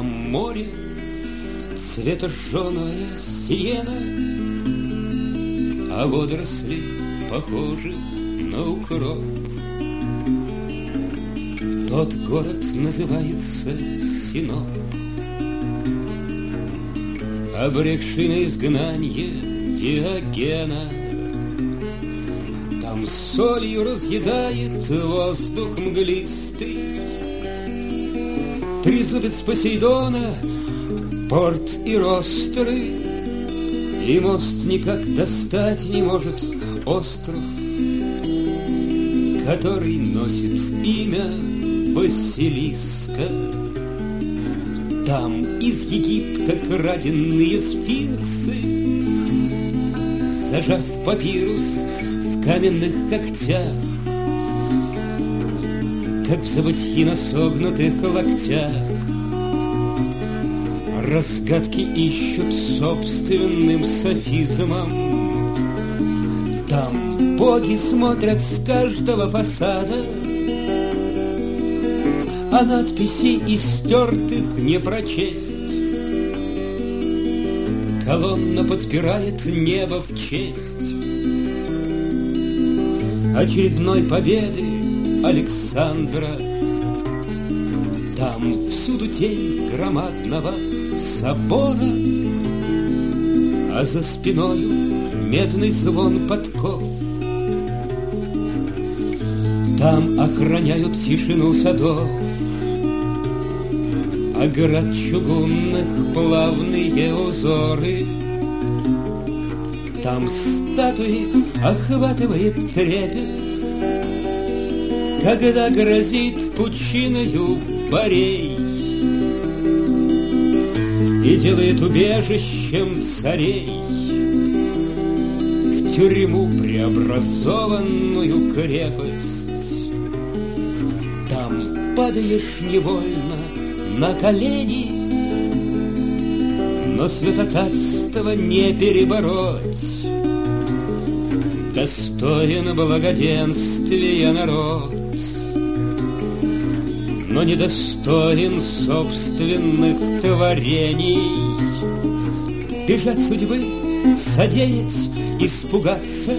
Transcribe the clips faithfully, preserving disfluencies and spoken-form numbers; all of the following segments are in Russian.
Там море, цветожженая сирена, а водоросли похожи на укроп. Тот город называется Синоп, обрекший на изгнанье Диогена. Там солью разъедает воздух мглистый трезубец Посейдона, порт и ростры, и мост никак достать не может остров, который носит имя Василиска. Там из Египта краденные сфинксы, зажав папирус в каменных когтях, как в забытьи на согнутых локтях, разгадки ищут собственным софизмом. Там боги смотрят с каждого фасада, а надписей истертых не прочесть. Колонна подпирает небо в честь очередной победы Александра. Там всюду тень громадного собора, а за спиною медный звон подков. Там охраняют тишину садов, а град чугунных плавные узоры. Там статуи охватывает трепет, когда грозит пучиною борей, и делает убежищем царей в тюрьму преобразованную крепость. Там падаешь невольно на колени, но святотатство не перебороть. Достоин благоденствия народ, но недостоин собственных творений. Бежать судьбы, содеять, испугаться,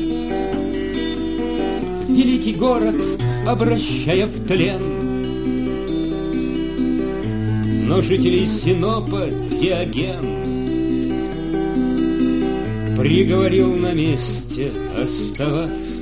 великий город обращая в тлен. Но жителей Синопа Диоген приговорил на месте оставаться.